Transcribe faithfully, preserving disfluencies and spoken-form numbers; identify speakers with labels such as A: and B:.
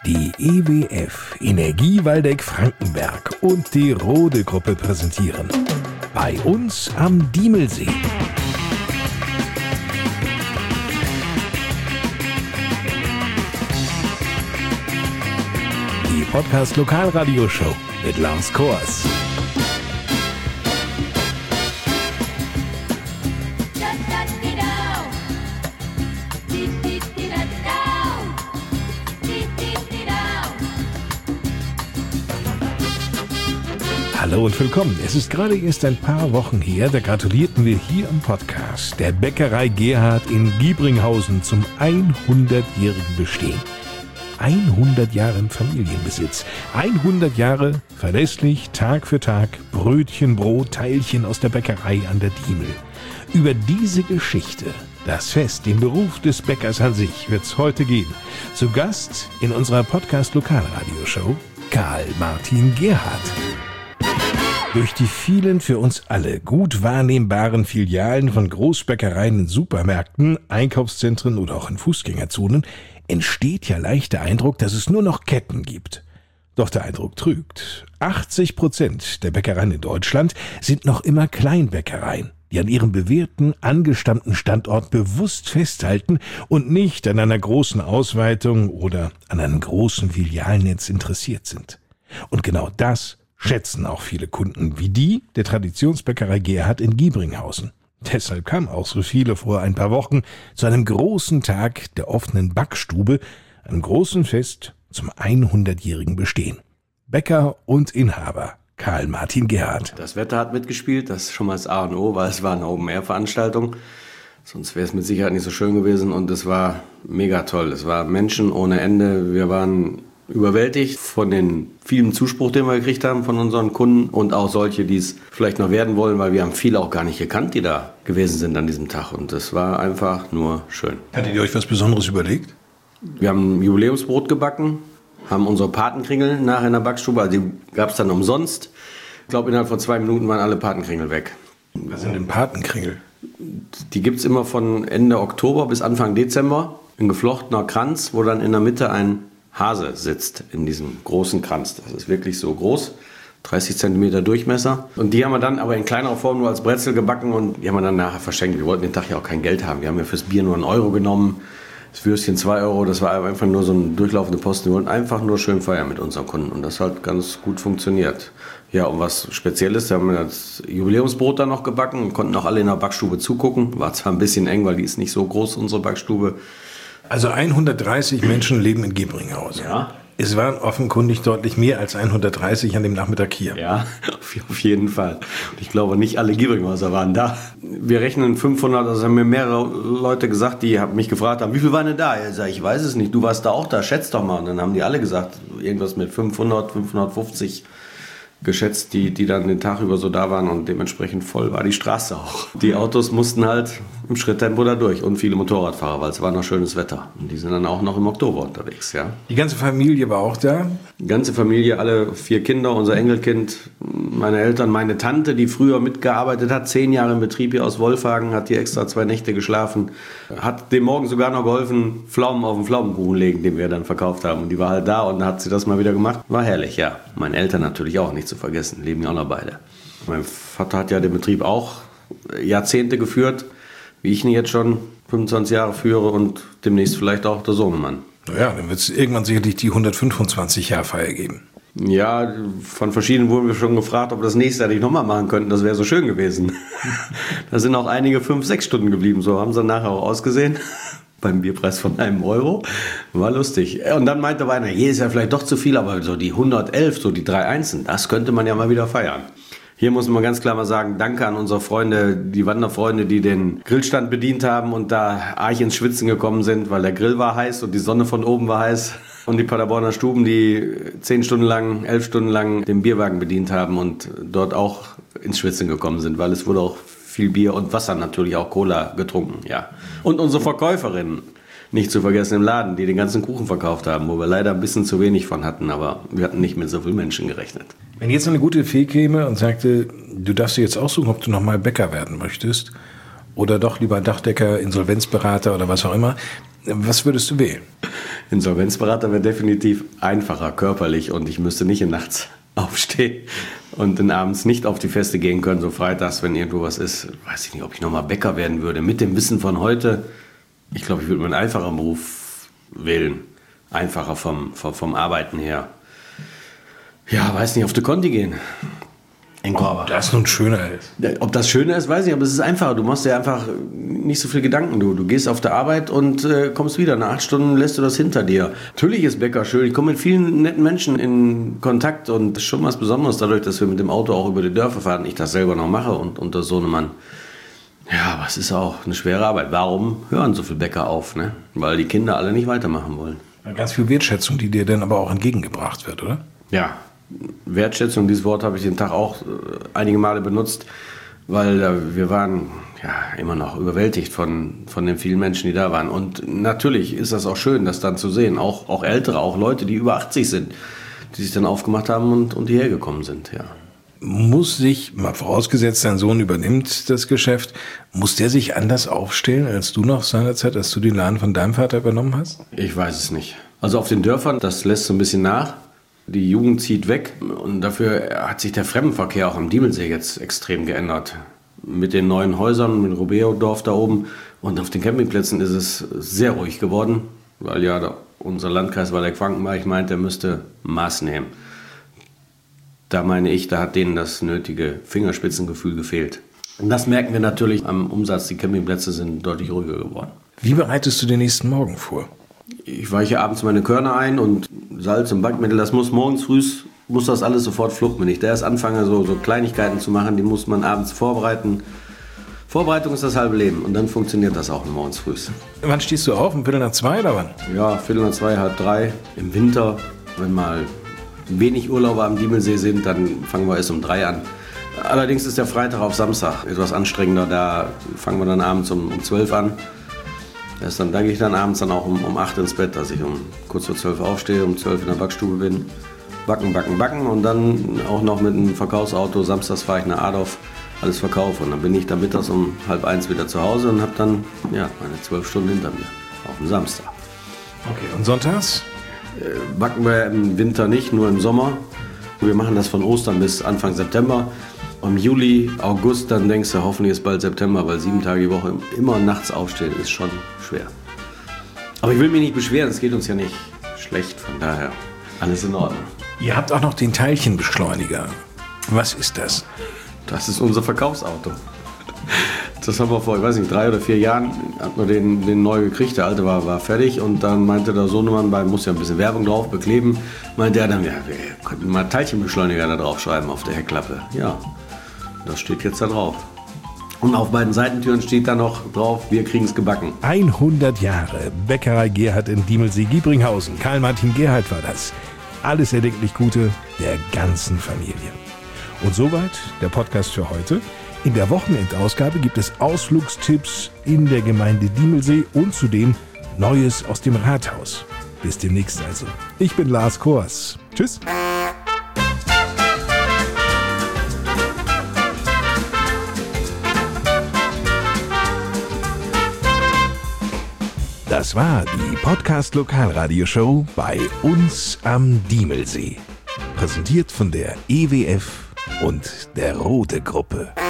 A: Die E W F, Energie Waldeck-Frankenberg und die Rode-Gruppe präsentieren Bei uns am Diemelsee. Die Podcast-Lokalradio-Show mit Lars Kors. Hallo und willkommen. Es ist gerade erst ein paar Wochen her, da gratulierten wir hier im Podcast der Bäckerei Gerhard in Giebringhausen zum hundertjährigen Bestehen. hundert Jahre im Familienbesitz, hundert Jahre verlässlich, Tag für Tag, Brötchen, Brot, Teilchen aus der Bäckerei an der Diemel. Über diese Geschichte, das Fest, den Beruf des Bäckers an sich, wird's heute gehen. Zu Gast in unserer Podcast-Lokalradio-Show Karl Martin Gerhard. Durch die vielen für uns alle gut wahrnehmbaren Filialen von Großbäckereien in Supermärkten, Einkaufszentren oder auch in Fußgängerzonen entsteht ja leicht der Eindruck, dass es nur noch Ketten gibt. Doch der Eindruck trügt. achtzig Prozent der Bäckereien in Deutschland sind noch immer Kleinbäckereien, die an ihrem bewährten, angestammten Standort bewusst festhalten und nicht an einer großen Ausweitung oder an einem großen Filialnetz interessiert sind. Und genau das schätzen auch viele Kunden wie die der Traditionsbäckerei Gerhard in Giebringhausen. Deshalb kamen auch so viele vor ein paar Wochen zu einem großen Tag der offenen Backstube, einem großen Fest zum hundertjährigen Bestehen. Bäcker und Inhaber Karl Martin Gerhard.
B: Das Wetter hat mitgespielt, das ist schon mal das A und O, weil es war eine Open-Air-Veranstaltung. Sonst wäre es mit Sicherheit nicht so schön gewesen und es war mega toll. Es war Menschen ohne Ende. Wir waren überwältigt von den vielen Zuspruch, den wir gekriegt haben von unseren Kunden und auch solche, die es vielleicht noch werden wollen, weil wir haben viele auch gar nicht gekannt, die da gewesen sind an diesem Tag und das war einfach nur schön.
A: Hattet ihr euch was Besonderes überlegt?
B: Wir haben ein Jubiläumsbrot gebacken, haben unsere Patenkringel nachher in der Backstube, also die gab es dann umsonst. Ich glaube, innerhalb von zwei Minuten waren alle Patenkringel weg.
A: Was sind denn Patenkringel?
B: Die gibt es immer von Ende Oktober bis Anfang Dezember. Ein geflochtener Kranz, wo dann in der Mitte ein Hase sitzt in diesem großen Kranz. Das ist wirklich so groß, dreißig Zentimeter Durchmesser. Und die haben wir dann aber in kleinerer Form nur als Brezel gebacken und die haben wir dann nachher verschenkt. Wir wollten den Tag ja auch kein Geld haben. Wir haben ja fürs Bier nur einen Euro genommen, das Würstchen zwei Euro. Das war einfach nur so ein durchlaufende Posten. Wir wollten einfach nur schön feiern mit unseren Kunden und das hat ganz gut funktioniert. Ja, und was Spezielles, da haben wir das Jubiläumsbrot dann noch gebacken und konnten auch alle in der Backstube zugucken. War zwar ein bisschen eng, weil die ist nicht so groß, unsere Backstube.
A: Also hundertdreißig Menschen leben in Giebringhausen.
B: Ja.
A: Es waren offenkundig deutlich mehr als hundertdreißig an dem Nachmittag hier.
B: Ja, auf jeden Fall. Und ich glaube, nicht alle Giebringhauser waren da. Wir rechnen fünfhundert, also haben mir mehrere Leute gesagt, die mich gefragt haben, wie viel waren denn da? Ich sage, ich weiß es nicht, du warst da auch da, schätz doch mal. Und dann haben die alle gesagt, irgendwas mit fünfhundert, fünfhundertfünfzig geschätzt, die, die dann den Tag über so da waren und dementsprechend voll war die Straße auch. Die Autos mussten halt im Schritttempo da durch und viele Motorradfahrer, weil es war noch schönes Wetter. Und die sind dann auch noch im Oktober unterwegs, ja.
A: Die ganze Familie war auch da?
B: Die ganze Familie, alle vier Kinder, unser Enkelkind, meine Eltern, meine Tante, die früher mitgearbeitet hat, zehn Jahre im Betrieb hier aus Wolfhagen, hat hier extra zwei Nächte geschlafen, hat dem Morgen sogar noch geholfen, Pflaumen auf den Pflaumenkuchen legen, den wir dann verkauft haben. Und die war halt da und dann hat sie das mal wieder gemacht. War herrlich, ja. Meine Eltern natürlich auch, nicht zu vergessen, leben ja auch noch beide. Mein Vater hat ja den Betrieb auch Jahrzehnte geführt, wie ich ihn jetzt schon fünfundzwanzig Jahre führe und demnächst vielleicht auch der Sohnemann.
A: Naja, dann wird es irgendwann sicherlich die hundertfünfundzwanzig-Jahr-Feier geben.
B: Ja, von verschiedenen wurden wir schon gefragt, ob wir das nächste Jahr nicht nochmal machen könnten. Das wäre so schön gewesen. Da sind auch einige fünf, sechs Stunden geblieben. So haben sie nachher auch ausgesehen. Beim Bierpreis von einem Euro. War lustig. Und dann meinte einer, jedes Jahr vielleicht doch zu viel, aber so die hundertelf, so die drei Einsen, das könnte man ja mal wieder feiern. Hier muss man ganz klar mal sagen, danke an unsere Freunde, die Wanderfreunde, die den Grillstand bedient haben und da arg ins Schwitzen gekommen sind, weil der Grill war heiß und die Sonne von oben war heiß. Und die Paderborner Stuben, die zehn Stunden lang, elf Stunden lang den Bierwagen bedient haben und dort auch ins Schwitzen gekommen sind, weil es wurde auch viel Bier und Wasser, natürlich auch Cola getrunken, ja. Und unsere Verkäuferinnen, nicht zu vergessen im Laden, die den ganzen Kuchen verkauft haben, wo wir leider ein bisschen zu wenig von hatten, aber wir hatten nicht mit so vielen Menschen gerechnet.
A: Wenn jetzt eine gute Fee käme und sagte, du darfst dir jetzt aussuchen, ob du nochmal Bäcker werden möchtest oder doch lieber Dachdecker, Insolvenzberater oder was auch immer, was würdest du wählen?
B: Insolvenzberater wäre definitiv einfacher körperlich und ich müsste nicht nachts aufstehen und dann abends nicht auf die Feste gehen können, so freitags, wenn irgendwo was ist. Weiß ich nicht, ob ich nochmal Bäcker werden würde. Mit dem Wissen von heute, ich glaube, ich würde mir einen einfachen Beruf wählen. Einfacher vom, vom, vom Arbeiten her. Ja, weiß nicht, auf die Konti gehen.
A: Ob das nun schöner ist.
B: Ob das schöner ist, weiß ich nicht, aber es ist einfacher. Du machst dir einfach nicht so viel Gedanken. Du, du gehst auf der Arbeit und äh, kommst wieder. Nach acht Stunden lässt du das hinter dir. Natürlich ist Bäcker schön. Ich komme mit vielen netten Menschen in Kontakt und das ist schon was Besonderes dadurch, dass wir mit dem Auto auch über die Dörfer fahren. Ich das selber noch mache und unter Sohnemann. Ja, aber es ist auch eine schwere Arbeit. Warum hören so viele Bäcker auf? Ne? Weil die Kinder alle nicht weitermachen wollen.
A: Ganz viel Wertschätzung, die dir dann aber auch entgegengebracht wird, oder?
B: Ja. Wertschätzung, dieses Wort habe ich den Tag auch äh, einige Male benutzt, weil äh, wir waren ja immer noch überwältigt von, von den vielen Menschen, die da waren. Und natürlich ist das auch schön, das dann zu sehen. Auch, auch Ältere, auch Leute, die über achtzig sind, die sich dann aufgemacht haben und, und hierher gekommen sind. Ja.
A: Muss sich, mal vorausgesetzt, dein Sohn übernimmt das Geschäft, muss der sich anders aufstellen, als du noch seinerzeit, als du den Laden von deinem Vater übernommen hast?
B: Ich weiß es nicht. Also auf den Dörfern, das lässt so ein bisschen nach. Die Jugend zieht weg und dafür hat sich der Fremdenverkehr auch am Diemelsee jetzt extrem geändert. Mit den neuen Häusern, mit dem Robeo-Dorf da oben und auf den Campingplätzen ist es sehr ruhig geworden, weil ja da unser Landkreis Waldeck-Frankenberg meint, er müsste Maß nehmen. Da meine ich, da hat denen das nötige Fingerspitzengefühl gefehlt. Und das merken wir natürlich am Umsatz. Die Campingplätze sind deutlich ruhiger geworden.
A: Wie bereitest du den nächsten Morgen vor?
B: Ich weiche abends meine Körner ein und Salz und Backmittel, das muss morgens früh, muss das alles sofort fluppen. Wenn ich da erst anfange, so, so Kleinigkeiten zu machen, die muss man abends vorbereiten. Vorbereitung ist das halbe Leben und dann funktioniert das auch morgens früh.
A: Wann stehst du auf? Um Viertel nach zwei oder wann?
B: Ja, Viertel nach zwei, halb drei. Im Winter, wenn mal wenig Urlauber am Diemelsee sind, dann fangen wir erst um drei an. Allerdings ist der Freitag auf Samstag etwas anstrengender, da fangen wir dann abends um, um zwölf an. Erst dann, da gehe ich dann abends dann auch um, um acht ins Bett, dass ich um kurz vor zwölf aufstehe, um zwölf in der Backstube bin. Backen, backen, backen und dann auch noch mit einem Verkaufsauto. Samstags fahre ich nach Adorf, alles verkaufe. Und dann bin ich dann mittags um halb eins wieder zu Hause und habe dann ja, meine zwölf Stunden hinter mir, auf dem Samstag.
A: Okay, und sonntags?
B: Äh, backen wir im Winter nicht, nur im Sommer. Wir machen das von Ostern bis Anfang September. Im Juli, August, dann denkst du, hoffentlich ist bald September, weil sieben Tage die Woche immer nachts aufstehen ist schon schwer. Aber ich will mich nicht beschweren, es geht uns ja nicht schlecht, von daher alles in Ordnung.
A: Ihr habt auch noch den Teilchenbeschleuniger. Was ist das?
B: Das ist unser Verkaufsauto. Das haben wir vor, ich weiß nicht, drei oder vier Jahren, hat man den, den neu gekriegt, der alte war, war fertig und dann meinte der Sohnemann, bei muss ja ein bisschen Werbung drauf bekleben, meinte er dann, ja, wir könnten mal Teilchenbeschleuniger da drauf schreiben auf der Heckklappe. Ja, das steht jetzt da drauf. Und auf beiden Seitentüren steht da noch drauf, wir kriegen es gebacken.
A: hundert Jahre Bäckerei Gerhard in Diemelsee-Giebringhausen. Karl-Martin Gerhard war das. Alles erdenklich Gute der ganzen Familie. Und soweit der Podcast für heute. In der Wochenendausgabe gibt es Ausflugstipps in der Gemeinde Diemelsee und zudem Neues aus dem Rathaus. Bis demnächst also. Ich bin Lars Kors. Tschüss. Das war die Podcast-Lokalradioshow bei uns am Diemelsee. Präsentiert von der E W F und der Rote Gruppe.